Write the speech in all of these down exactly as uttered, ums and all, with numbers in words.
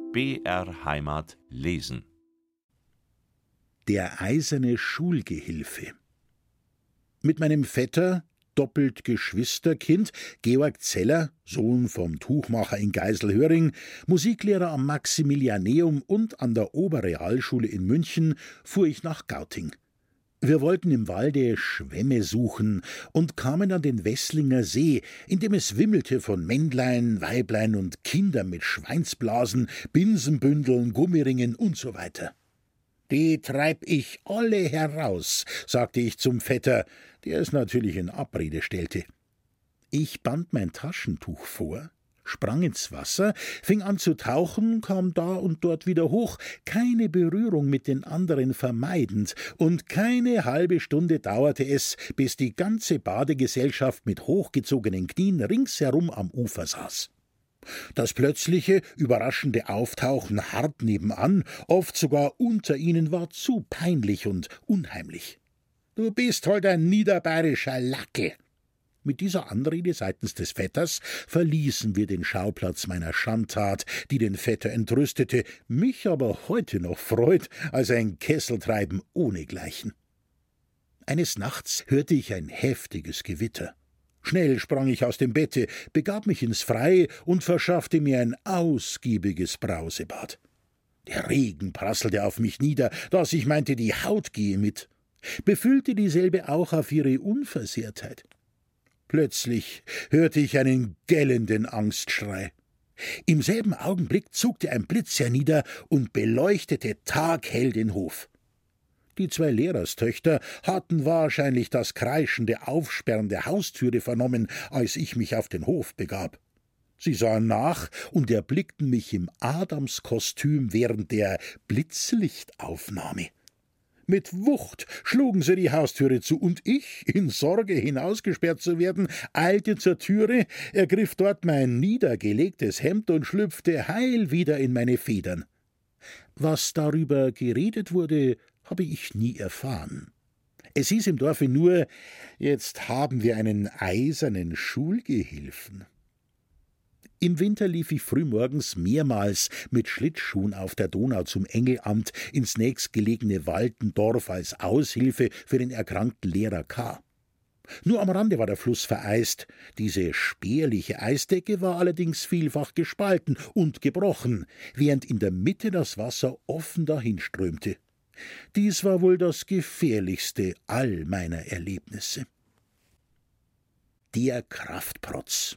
B R Heimat lesen. Der eiserne Schulgehilfe. Mit meinem Vetter, doppelt Geschwisterkind, Georg Zeller, Sohn vom Tuchmacher in Geiselhöring, Musiklehrer am Maximilianeum und an der Oberrealschule in München, fuhr ich nach Gauting. Wir wollten im Walde Schwämme suchen und kamen an den Wesslinger See, in dem es wimmelte von Männlein, Weiblein und Kindern mit Schweinsblasen, Binsenbündeln, Gummiringen und so weiter. »Die treib ich alle heraus«, sagte ich zum Vetter, der es natürlich in Abrede stellte. Ich band mein Taschentuch vor, sprang ins Wasser, fing an zu tauchen, kam da und dort wieder hoch, keine Berührung mit den anderen vermeidend, und keine halbe Stunde dauerte es, bis die ganze Badegesellschaft mit hochgezogenen Knien ringsherum am Ufer saß. Das plötzliche, überraschende Auftauchen hart nebenan, oft sogar unter ihnen, war zu peinlich und unheimlich. »Du bist halt ein niederbayerischer Lackel!« Mit dieser Anrede seitens des Vetters verließen wir den Schauplatz meiner Schandtat, die den Vetter entrüstete, mich aber heute noch freut, als ein Kesseltreiben ohnegleichen. Eines Nachts hörte ich ein heftiges Gewitter. Schnell sprang ich aus dem Bette, begab mich ins Freie und verschaffte mir ein ausgiebiges Brausebad. Der Regen prasselte auf mich nieder, dass ich meinte, die Haut gehe mit. Befüllte dieselbe auch auf ihre Unversehrtheit. Plötzlich hörte ich einen gellenden Angstschrei. Im selben Augenblick zuckte ein Blitz hernieder und beleuchtete taghell den Hof. Die zwei Lehrerstöchter hatten wahrscheinlich das kreischende Aufsperren der Haustüre vernommen, als ich mich auf den Hof begab. Sie sahen nach und erblickten mich im Adamskostüm während der Blitzlichtaufnahme. Mit Wucht schlugen sie die Haustüre zu, und ich, in Sorge hinausgesperrt zu werden, eilte zur Türe, ergriff dort mein niedergelegtes Hemd und schlüpfte heil wieder in meine Federn. Was darüber geredet wurde, habe ich nie erfahren. Es hieß im Dorfe nur, jetzt haben wir einen eisernen Schulgehilfen. Im Winter lief ich frühmorgens mehrmals mit Schlittschuhen auf der Donau zum Engelamt ins nächstgelegene Waldendorf als Aushilfe für den erkrankten Lehrer K. Nur am Rande war der Fluss vereist. Diese spärliche Eisdecke war allerdings vielfach gespalten und gebrochen, während in der Mitte das Wasser offen dahinströmte. Dies war wohl das gefährlichste all meiner Erlebnisse. Der Kraftprotz.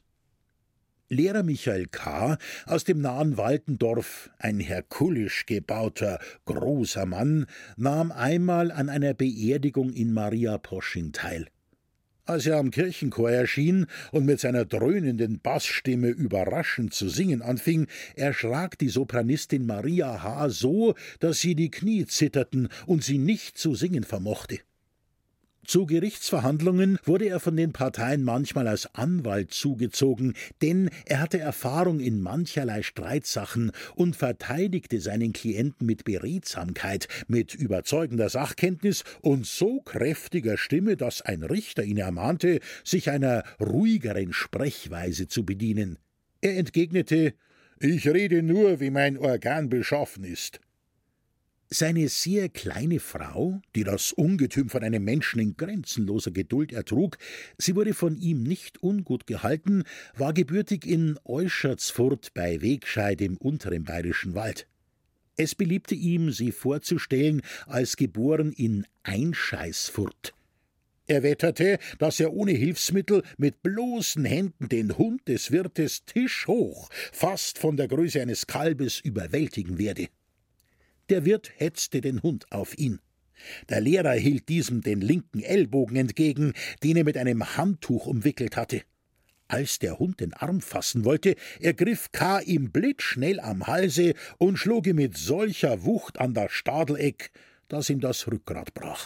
Lehrer Michael K. aus dem nahen Waldendorf, ein herkulisch gebauter, großer Mann, nahm einmal an einer Beerdigung in Maria Posching teil. Als er am Kirchenchor erschien und mit seiner dröhnenden Bassstimme überraschend zu singen anfing, erschrak die Sopranistin Maria H. so, dass sie die Knie zitterten und sie nicht zu singen vermochte. Zu Gerichtsverhandlungen wurde er von den Parteien manchmal als Anwalt zugezogen, denn er hatte Erfahrung in mancherlei Streitsachen und verteidigte seinen Klienten mit Beredsamkeit, mit überzeugender Sachkenntnis und so kräftiger Stimme, dass ein Richter ihn ermahnte, sich einer ruhigeren Sprechweise zu bedienen. Er entgegnete: »Ich rede nur, wie mein Organ beschaffen ist.« Seine sehr kleine Frau, die das Ungetüm von einem Menschen in grenzenloser Geduld ertrug, sie wurde von ihm nicht ungut gehalten, war gebürtig in Euschertsfurt bei Wegscheid im unteren Bayerischen Wald. Es beliebte ihm, sie vorzustellen, als geboren in Einscheißfurt. Er wetterte, dass er ohne Hilfsmittel mit bloßen Händen den Hund des Wirtes tischhoch, fast von der Größe eines Kalbes, überwältigen werde. Der Wirt hetzte den Hund auf ihn. Der Lehrer hielt diesem den linken Ellbogen entgegen, den er mit einem Handtuch umwickelt hatte. Als der Hund den Arm fassen wollte, ergriff K. ihm blitzschnell am Halse und schlug ihm mit solcher Wucht an das Stadeleck, dass ihm das Rückgrat brach.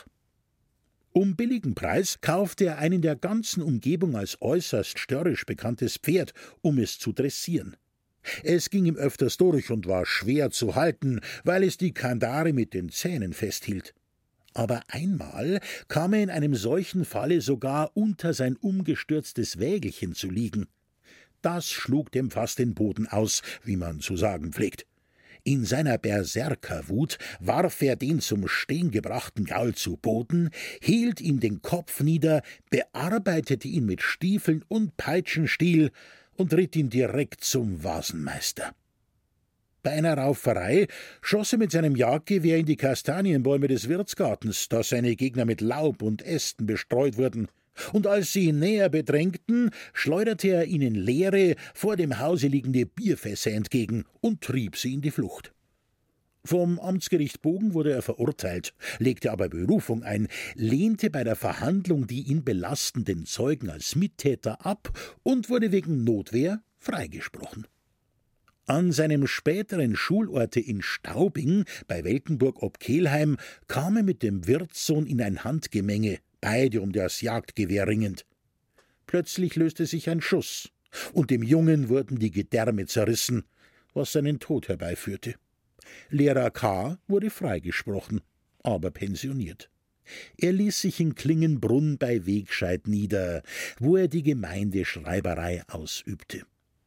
Um billigen Preis kaufte er ein in der ganzen Umgebung als äußerst störrisch bekanntes Pferd, um es zu dressieren. Es ging ihm öfters durch und war schwer zu halten, weil es die Kandare mit den Zähnen festhielt. Aber einmal kam er in einem solchen Falle sogar unter sein umgestürztes Wägelchen zu liegen. Das schlug dem fast den Boden aus, wie man zu sagen pflegt. In seiner Berserkerwut warf er den zum Stehen gebrachten Gaul zu Boden, hielt ihm den Kopf nieder, bearbeitete ihn mit Stiefeln und Peitschenstiel und ritt ihn direkt zum Vasenmeister. Bei einer Rauferei schoss er mit seinem Jagdgewehr in die Kastanienbäume des Wirtsgartens, da seine Gegner mit Laub und Ästen bestreut wurden. Und als sie ihn näher bedrängten, schleuderte er ihnen leere, vor dem Hause liegende Bierfässer entgegen und trieb sie in die Flucht. Vom Amtsgericht Bogen wurde er verurteilt, legte aber Berufung ein, lehnte bei der Verhandlung die ihn belastenden Zeugen als Mittäter ab und wurde wegen Notwehr freigesprochen. An seinem späteren Schulorte in Staubing bei Weltenburg ob Kelheim kam er mit dem Wirtssohn in ein Handgemenge, beide um das Jagdgewehr ringend. Plötzlich löste sich ein Schuss, und dem Jungen wurden die Gedärme zerrissen, was seinen Tod herbeiführte. Lehrer K. wurde freigesprochen, aber pensioniert. Er ließ sich in Klingenbrunn bei Wegscheid nieder, wo er die Gemeindeschreiberei ausübte.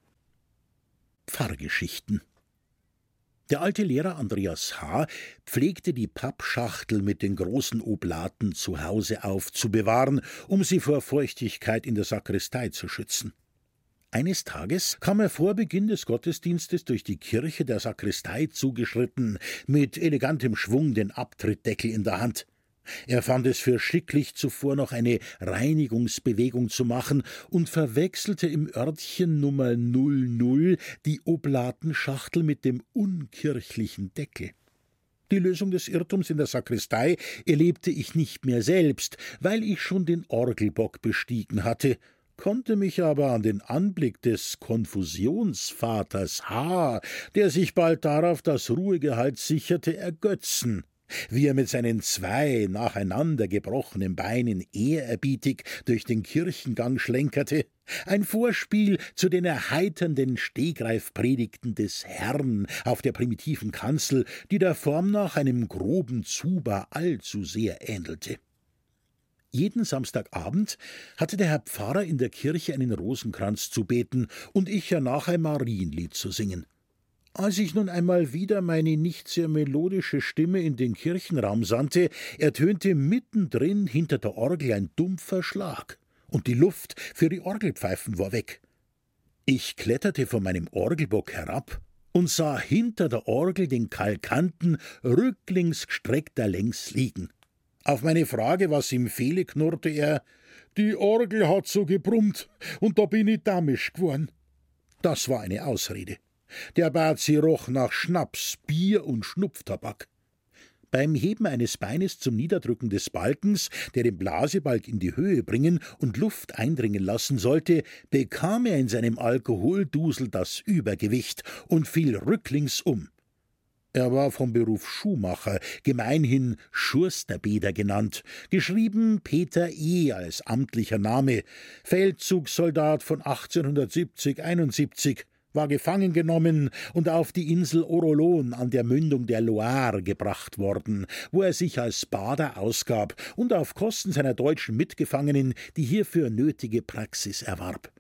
Pfarrgeschichten. Der alte Lehrer Andreas H. pflegte die Pappschachtel mit den großen Oblaten zu Hause aufzubewahren, um sie vor Feuchtigkeit in der Sakristei zu schützen. Eines Tages kam er vor Beginn des Gottesdienstes durch die Kirche der Sakristei zugeschritten, mit elegantem Schwung den Abtrittdeckel in der Hand. Er fand es für schicklich, zuvor noch eine Reinigungsbewegung zu machen und verwechselte im Örtchen Nummer null null die Oblatenschachtel mit dem unkirchlichen Deckel. Die Lösung des Irrtums in der Sakristei erlebte ich nicht mehr selbst, weil ich schon den Orgelbock bestiegen hatte, konnte mich aber an den Anblick des Konfusionsvaters H., der sich bald darauf das Ruhegehalt sicherte, ergötzen, wie er mit seinen zwei nacheinander gebrochenen Beinen ehrerbietig durch den Kirchengang schlenkerte, ein Vorspiel zu den erheiternden Stegreifpredigten des Herrn auf der primitiven Kanzel, die der Form nach einem groben Zuber allzu sehr ähnelte. Jeden Samstagabend hatte der Herr Pfarrer in der Kirche einen Rosenkranz zu beten und ich hernach ein Marienlied zu singen. Als ich nun einmal wieder meine nicht sehr melodische Stimme in den Kirchenraum sandte, ertönte mittendrin hinter der Orgel ein dumpfer Schlag, und die Luft für die Orgelpfeifen war weg. Ich kletterte von meinem Orgelbock herab und sah hinter der Orgel den Kalkanten rücklings gestreckt da längs liegen. Auf meine Frage, was ihm fehle, knurrte er: »Die Orgel hat so gebrummt, und da bin ich damisch geworden.« Das war eine Ausrede. Der Bazi roch nach Schnaps, Bier und Schnupftabak. Beim Heben eines Beines zum Niederdrücken des Balkens, der den Blasebalg in die Höhe bringen und Luft eindringen lassen sollte, bekam er in seinem Alkoholdusel das Übergewicht und fiel rücklings um. Er war vom Beruf Schuhmacher, gemeinhin Schursterbeder genannt, geschrieben Peter E. als amtlicher Name, Feldzugssoldat von achtzehnhundertsiebzig einundsiebzig, war gefangen genommen und auf die Insel Orolon an der Mündung der Loire gebracht worden, wo er sich als Bader ausgab und auf Kosten seiner deutschen Mitgefangenen die hierfür nötige Praxis erwarb.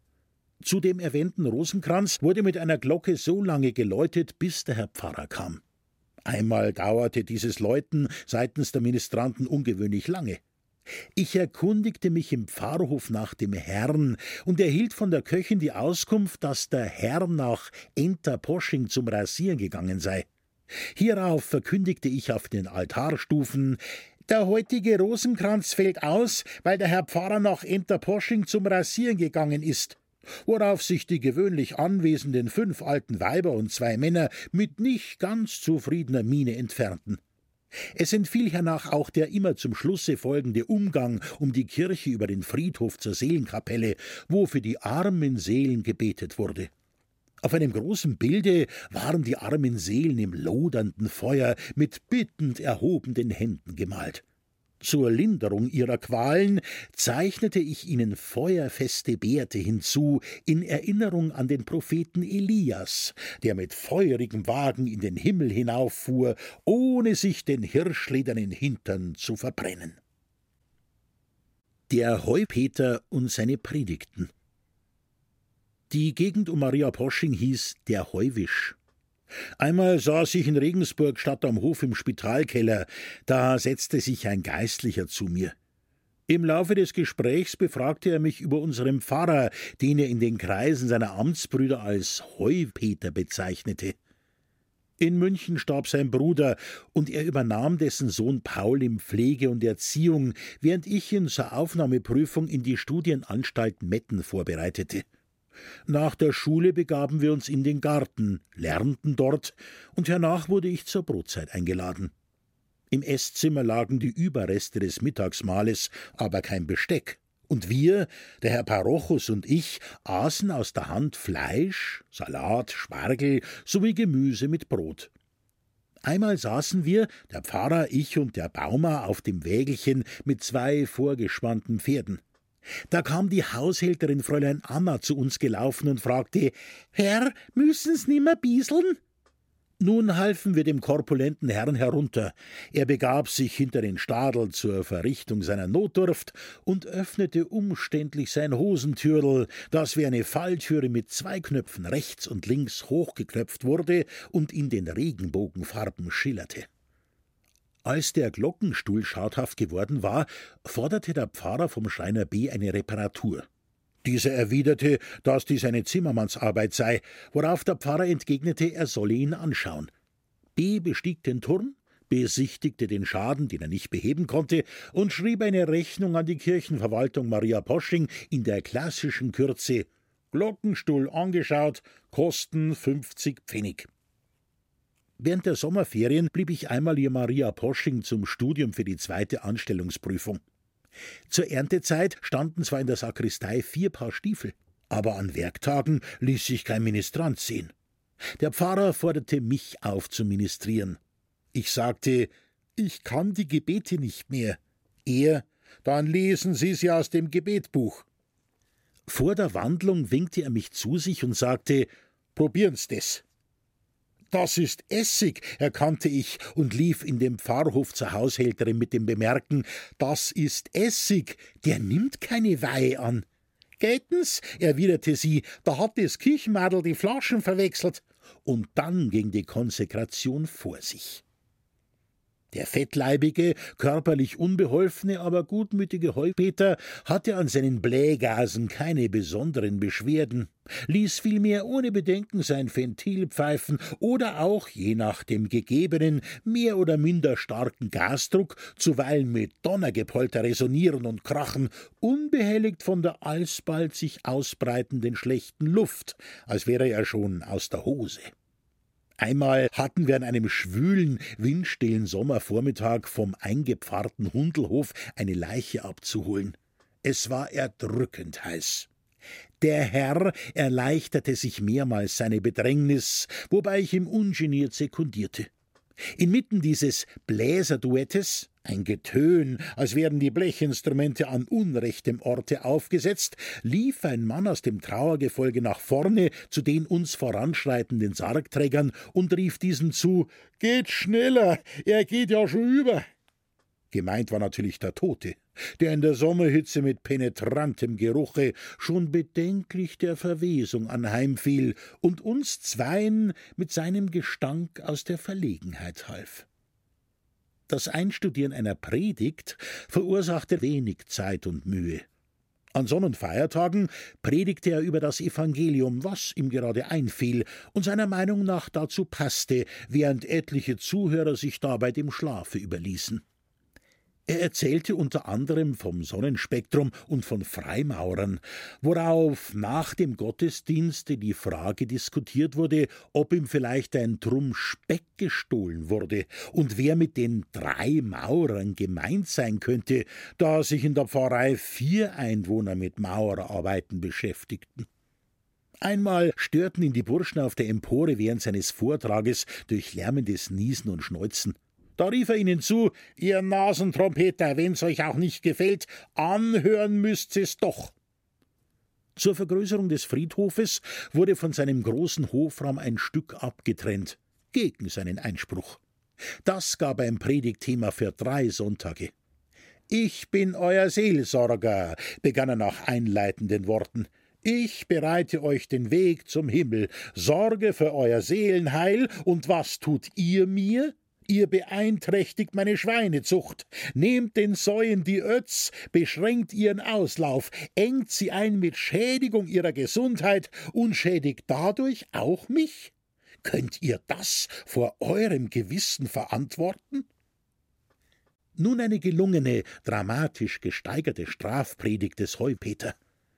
Zu dem erwähnten Rosenkranz wurde mit einer Glocke so lange geläutet, bis der Herr Pfarrer kam. Einmal dauerte dieses Läuten seitens der Ministranten ungewöhnlich lange. Ich erkundigte mich im Pfarrhof nach dem Herrn und erhielt von der Köchin die Auskunft, dass der Herr nach Enterposching zum Rasieren gegangen sei. Hierauf verkündigte ich auf den Altarstufen: »Der heutige Rosenkranz fällt aus, weil der Herr Pfarrer nach Enterposching zum Rasieren gegangen ist.« Worauf sich die gewöhnlich anwesenden fünf alten Weiber und zwei Männer mit nicht ganz zufriedener Miene entfernten. Es entfiel hernach auch der immer zum Schlusse folgende Umgang um die Kirche über den Friedhof zur Seelenkapelle, wo für die armen Seelen gebetet wurde. Auf einem großen Bilde waren die armen Seelen im lodernden Feuer mit bittend erhobenen Händen gemalt. Zur Linderung ihrer Qualen zeichnete ich ihnen feuerfeste Bärte hinzu, in Erinnerung an den Propheten Elias, der mit feurigem Wagen in den Himmel hinauffuhr, ohne sich den hirschledernen Hintern zu verbrennen. Der Heupeter und seine Predigten. Die Gegend um Maria Posching hieß der Heuwisch. Einmal saß ich in Regensburg statt am Hof im Spitalkeller, da setzte sich ein Geistlicher zu mir. Im Laufe des Gesprächs befragte er mich über unseren Pfarrer, den er in den Kreisen seiner Amtsbrüder als Heupeter bezeichnete. In München starb sein Bruder, und er übernahm dessen Sohn Paul in Pflege und Erziehung, während ich ihn zur Aufnahmeprüfung in die Studienanstalt Metten vorbereitete. Nach der Schule begaben wir uns in den Garten, lernten dort, und hernach wurde ich zur Brotzeit eingeladen. Im Esszimmer lagen die Überreste des Mittagsmahles, aber kein Besteck. Und wir, der Herr Parochus und ich, aßen aus der Hand Fleisch, Salat, Spargel sowie Gemüse mit Brot. Einmal saßen wir, der Pfarrer, ich und der Baumer, auf dem Wägelchen mit zwei vorgespannten Pferden. Da kam die Haushälterin Fräulein Anna zu uns gelaufen und fragte: »Herr, müssen's nimmer bieseln?« Nun halfen wir dem korpulenten Herrn herunter. Er begab sich hinter den Stadel zur Verrichtung seiner Notdurft und öffnete umständlich sein Hosentürl, das wie eine Falltüre mit zwei Knöpfen rechts und links hochgeknöpft wurde und in den Regenbogenfarben schillerte. Als der Glockenstuhl schadhaft geworden war, forderte der Pfarrer vom Schreiner B. eine Reparatur. Dieser erwiderte, dass dies eine Zimmermannsarbeit sei, worauf der Pfarrer entgegnete, er solle ihn anschauen. B. bestieg den Turm, besichtigte den Schaden, den er nicht beheben konnte, und schrieb eine Rechnung an die Kirchenverwaltung Maria Posching in der klassischen Kürze: Glockenstuhl angeschaut, Kosten fünfzig Pfennig. Während der Sommerferien blieb ich einmal ihr Maria Posching zum Studium für die zweite Anstellungsprüfung. Zur Erntezeit standen zwar in der Sakristei vier Paar Stiefel, aber an Werktagen ließ sich kein Ministrant sehen. Der Pfarrer forderte mich auf zu ministrieren. Ich sagte: »Ich kann die Gebete nicht mehr.« Er: »Dann lesen Sie sie aus dem Gebetbuch.« Vor der Wandlung winkte er mich zu sich und sagte: »Probieren's das.« »Das ist Essig«, erkannte ich und lief in den Pfarrhof zur Haushälterin mit dem Bemerken: »Das ist Essig, der nimmt keine Weihe an.« »Gehtens«, erwiderte sie, »da hat das Kirchenmadel die Flaschen verwechselt.« Und dann ging die Konsekration vor sich. Der fettleibige, körperlich unbeholfene, aber gutmütige Heupeter hatte an seinen Blähgasen keine besonderen Beschwerden, ließ vielmehr ohne Bedenken sein Ventil pfeifen oder auch, je nach dem gegebenen, mehr oder minder starken Gasdruck, zuweilen mit Donnergepolter resonieren und krachen, unbehelligt von der alsbald sich ausbreitenden schlechten Luft, als wäre er schon aus der Hose. Einmal hatten wir an einem schwülen, windstillen Sommervormittag vom eingepfarrten Hundelhof eine Leiche abzuholen. Es war erdrückend heiß. Der Herr erleichterte sich mehrmals seine Bedrängnis, wobei ich ihm ungeniert sekundierte. Inmitten dieses Bläserduettes, ein Getön, als wären die Blechinstrumente an unrechtem Orte aufgesetzt, lief ein Mann aus dem Trauergefolge nach vorne zu den uns voranschreitenden Sargträgern und rief diesen zu: »Geht schneller, er geht ja schon über!« Gemeint war natürlich der Tote, der in der Sommerhitze mit penetrantem Geruche schon bedenklich der Verwesung anheimfiel und uns Zweien mit seinem Gestank aus der Verlegenheit half. Das Einstudieren einer Predigt verursachte wenig Zeit und Mühe. An Sonn- und Feiertagen predigte er über das Evangelium, was ihm gerade einfiel und seiner Meinung nach dazu passte, während etliche Zuhörer sich dabei dem Schlafe überließen. Er erzählte unter anderem vom Sonnenspektrum und von Freimaurern, worauf nach dem Gottesdienste die Frage diskutiert wurde, ob ihm vielleicht ein Trumm Speck gestohlen wurde und wer mit den drei Maurern gemeint sein könnte, da sich in der Pfarrei vier Einwohner mit Maurerarbeiten beschäftigten. Einmal störten ihn die Burschen auf der Empore während seines Vortrages durch lärmendes Niesen und Schneuzen. Da rief er ihnen zu: »Ihr Nasentrompeter, wenn's euch auch nicht gefällt, anhören müsst's es doch.« Zur Vergrößerung des Friedhofes wurde von seinem großen Hofraum ein Stück abgetrennt, gegen seinen Einspruch. Das gab ein Predigtthema für drei Sonntage. »Ich bin euer Seelsorger«, begann er nach einleitenden Worten. Ich bereite euch den Weg zum Himmel, sorge für euer Seelenheil, und was tut ihr mir? Ihr beeinträchtigt meine Schweinezucht, nehmt den Säuen die Ötz, beschränkt ihren Auslauf, engt sie ein mit Schädigung ihrer Gesundheit und schädigt dadurch auch mich? Könnt ihr das vor eurem Gewissen verantworten? Nun eine gelungene, dramatisch gesteigerte Strafpredigt des Heupeter.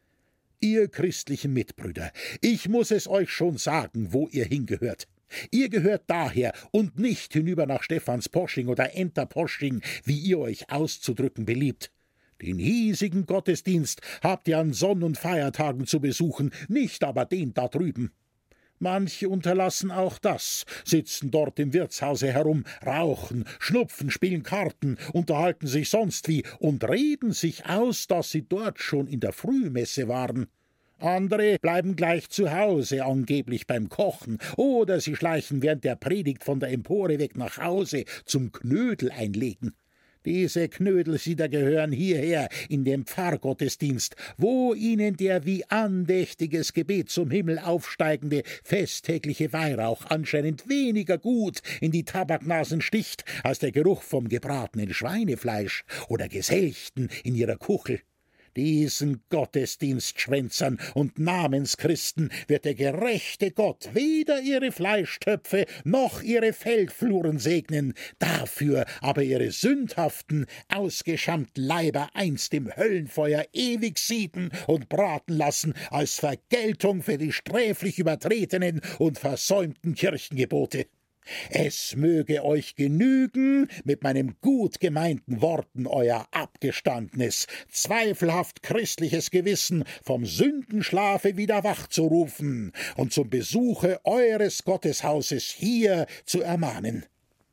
Ihr christlichen Mitbrüder, ich muß es euch schon sagen, wo ihr hingehört. Ihr gehört daher und nicht hinüber nach Stephansposching oder Enterposching, wie ihr euch auszudrücken beliebt. Den hiesigen Gottesdienst habt ihr an Sonn- und Feiertagen zu besuchen, nicht aber den da drüben. Manche unterlassen auch das, sitzen dort im Wirtshause herum, rauchen, schnupfen, spielen Karten, unterhalten sich sonst wie und reden sich aus, dass sie dort schon in der Frühmesse waren. Andere bleiben gleich zu Hause, angeblich beim Kochen, oder sie schleichen während der Predigt von der Empore weg nach Hause zum Knödel einlegen. Diese Knödelsieder gehören hierher in den Pfarrgottesdienst, wo ihnen der wie andächtiges Gebet zum Himmel aufsteigende festtägliche Weihrauch anscheinend weniger gut in die Tabaknasen sticht als der Geruch vom gebratenen Schweinefleisch oder Geselchten in ihrer Kuchel. Diesen Gottesdienstschwänzern und Namenschristen wird der gerechte Gott weder ihre Fleischtöpfe noch ihre Feldfluren segnen, dafür aber ihre sündhaften, ausgeschammten Leiber einst im Höllenfeuer ewig sieden und braten lassen, als Vergeltung für die sträflich übertretenen und versäumten Kirchengebote. Es möge euch genügen, mit meinen gut gemeinten Worten euer abgestandenes, zweifelhaft christliches Gewissen vom Sündenschlafe wieder wachzurufen und zum Besuche eures Gotteshauses hier zu ermahnen.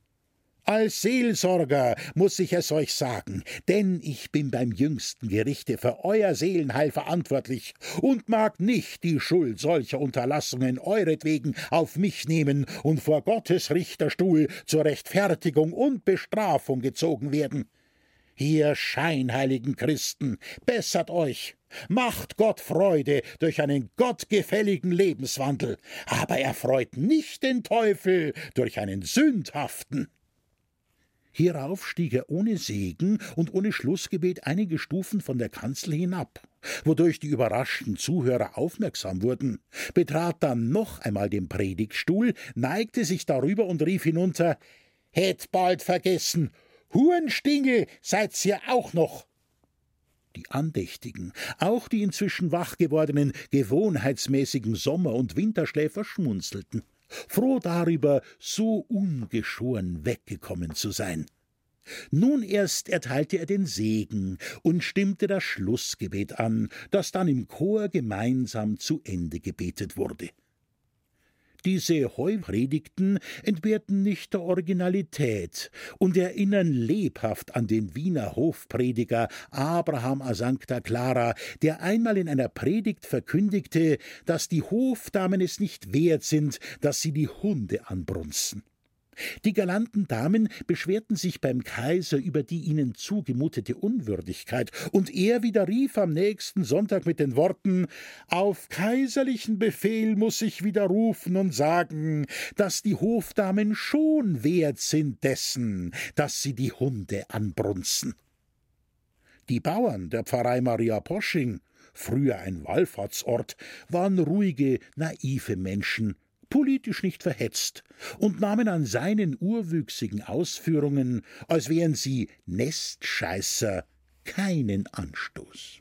Als Seelsorger muß ich es euch sagen, denn ich bin beim jüngsten Gerichte für euer Seelenheil verantwortlich und mag nicht die Schuld solcher Unterlassungen euretwegen auf mich nehmen und vor Gottes Richterstuhl zur Rechtfertigung und Bestrafung gezogen werden. Ihr scheinheiligen Christen, bessert euch, macht Gott Freude durch einen gottgefälligen Lebenswandel, aber erfreut nicht den Teufel durch einen sündhaften. Hierauf stieg er ohne Segen und ohne Schlussgebet einige Stufen von der Kanzel hinab, wodurch die überraschten Zuhörer aufmerksam wurden, betrat dann noch einmal den Predigtstuhl, neigte sich darüber und rief hinunter: »Hätt bald vergessen, Hurenstingel seid's ihr auch noch!« Die Andächtigen, auch die inzwischen wach gewordenen, gewohnheitsmäßigen Sommer- und Winterschläfer schmunzelten, froh darüber, so ungeschoren weggekommen zu sein. Nun erst erteilte er den Segen und stimmte das Schlussgebet an, das dann im Chor gemeinsam zu Ende gebetet wurde. Diese Heupredigten entbehrten nicht der Originalität und erinnern lebhaft an den Wiener Hofprediger Abraham a Sancta Clara, der einmal in einer Predigt verkündigte, dass die Hofdamen es nicht wert sind, dass sie die Hunde anbrunzen. Die galanten Damen beschwerten sich beim Kaiser über die ihnen zugemutete Unwürdigkeit, und er widerrief am nächsten Sonntag mit den Worten: »Auf kaiserlichen Befehl muß ich widerrufen und sagen, dass die Hofdamen schon wert sind dessen, dass sie die Hunde anbrunzen.« Die Bauern der Pfarrei Maria Posching, früher ein Wallfahrtsort, waren ruhige, naive Menschen, politisch nicht verhetzt, und nahmen an seinen urwüchsigen Ausführungen, als wären sie Nestscheißer, keinen Anstoß.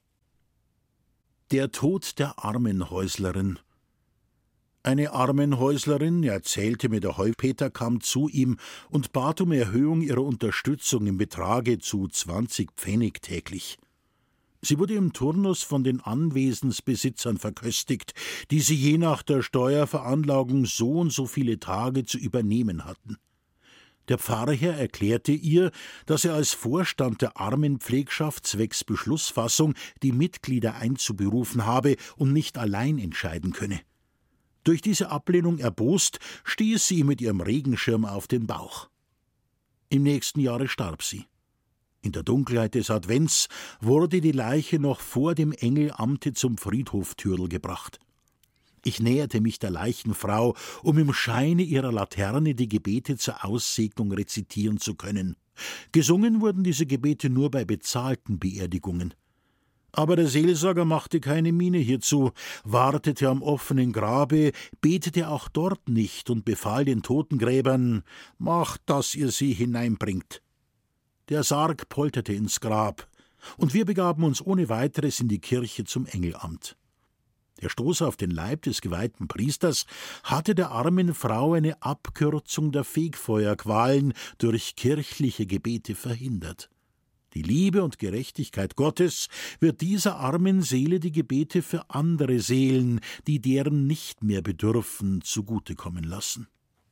Der Tod der Armenhäuslerin. Eine Armenhäuslerin, erzählte mir der Heupeter, kam zu ihm und bat um Erhöhung ihrer Unterstützung im Betrage zu zwanzig Pfennig täglich. Sie wurde im Turnus von den Anwesensbesitzern verköstigt, die sie je nach der Steuerveranlagung so und so viele Tage zu übernehmen hatten. Der Pfarrherr erklärte ihr, dass er als Vorstand der Armenpflegschaft zwecks Beschlussfassung die Mitglieder einzuberufen habe und nicht allein entscheiden könne. Durch diese Ablehnung erbost, stieß sie mit ihrem Regenschirm auf den Bauch. Im nächsten Jahre starb sie. In der Dunkelheit des Advents wurde die Leiche noch vor dem Engelamte zum Friedhoftürl gebracht. Ich näherte mich der Leichenfrau, um im Scheine ihrer Laterne die Gebete zur Aussegnung rezitieren zu können. Gesungen wurden diese Gebete nur bei bezahlten Beerdigungen. Aber der Seelsorger machte keine Miene hierzu, wartete am offenen Grabe, betete auch dort nicht und befahl den Totengräbern: »Macht, dass ihr sie hineinbringt.« Der Sarg polterte ins Grab, und wir begaben uns ohne weiteres in die Kirche zum Engelamt. Der Stoß auf den Leib des geweihten Priesters hatte der armen Frau eine Abkürzung der Fegfeuerqualen durch kirchliche Gebete verhindert. Die Liebe und Gerechtigkeit Gottes wird dieser armen Seele die Gebete für andere Seelen, die deren nicht mehr bedürfen, zugutekommen lassen.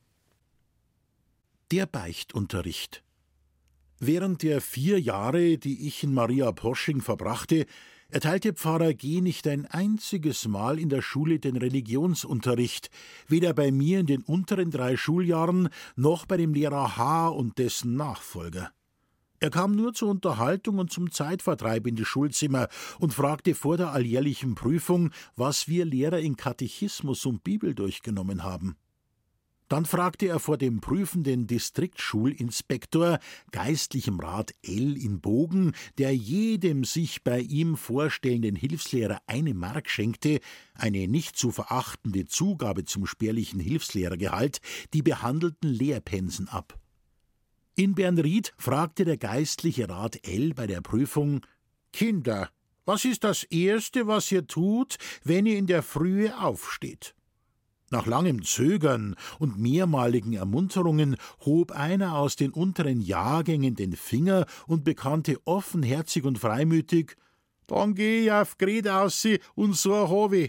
Der Beichtunterricht. Während der vier Jahre, die ich in Maria Porsching verbrachte, erteilte Pfarrer G. nicht ein einziges Mal in der Schule den Religionsunterricht, weder bei mir in den unteren drei Schuljahren noch bei dem Lehrer H. und dessen Nachfolger. Er kam nur zur Unterhaltung und zum Zeitvertreib in die Schulzimmer und fragte vor der alljährlichen Prüfung, was wir Lehrer in Katechismus und Bibel durchgenommen haben. Dann fragte er vor dem prüfenden Distriktschulinspektor, geistlichem Rat L. in Bogen, der jedem sich bei ihm vorstellenden Hilfslehrer eine Mark schenkte, eine nicht zu verachtende Zugabe zum spärlichen Hilfslehrergehalt, die behandelten Lehrpensen ab. In Bernried fragte der geistliche Rat L. bei der Prüfung: »Kinder, was ist das Erste, was ihr tut, wenn ihr in der Frühe aufsteht?« Nach langem Zögern und mehrmaligen Ermunterungen hob einer aus den unteren Jahrgängen den Finger und bekannte offenherzig und freimütig: »Dann geh ich auf Gret aussi und so a Hovi.«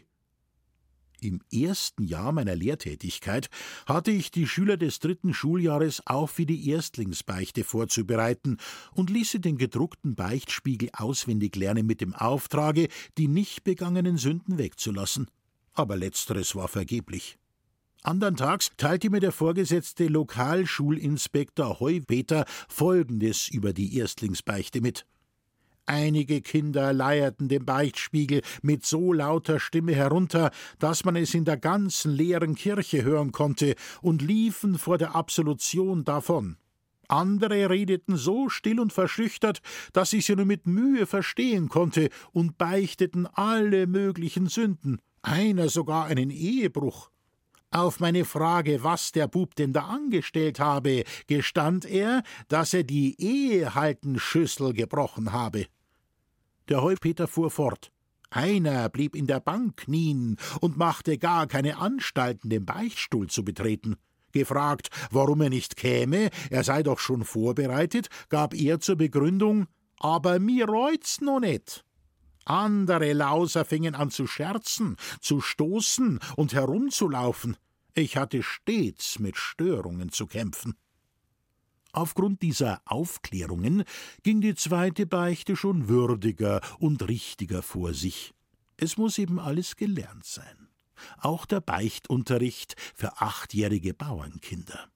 Im ersten Jahr meiner Lehrtätigkeit hatte ich die Schüler des dritten Schuljahres auch für die Erstlingsbeichte vorzubereiten und ließ sie den gedruckten Beichtspiegel auswendig lernen mit dem Auftrage, die nicht begangenen Sünden wegzulassen. Aber letzteres war vergeblich. Andern Tags teilte mir der vorgesetzte Lokalschulinspektor Heupeter Folgendes über die Erstlingsbeichte mit: Einige Kinder leierten den Beichtspiegel mit so lauter Stimme herunter, dass man es in der ganzen leeren Kirche hören konnte, und liefen vor der Absolution davon. Andere redeten so still und verschüchtert, dass ich sie nur mit Mühe verstehen konnte, und beichteten alle möglichen Sünden, einer sogar einen Ehebruch. Auf meine Frage, was der Bub denn da angestellt habe, gestand er, dass er die Ehehaltenschüssel gebrochen habe. Der Heupeter fuhr fort: Einer blieb in der Bank knien und machte gar keine Anstalten, den Beichtstuhl zu betreten. Gefragt, warum er nicht käme, er sei doch schon vorbereitet, gab er zur Begründung: Aber mir reut's noch nicht. Andere Lauser fingen an zu scherzen, zu stoßen und herumzulaufen. Ich hatte stets mit Störungen zu kämpfen. Aufgrund dieser Aufklärungen ging die zweite Beichte schon würdiger und richtiger vor sich. Es muss eben alles gelernt sein. Auch der Beichtunterricht für achtjährige Bauernkinder.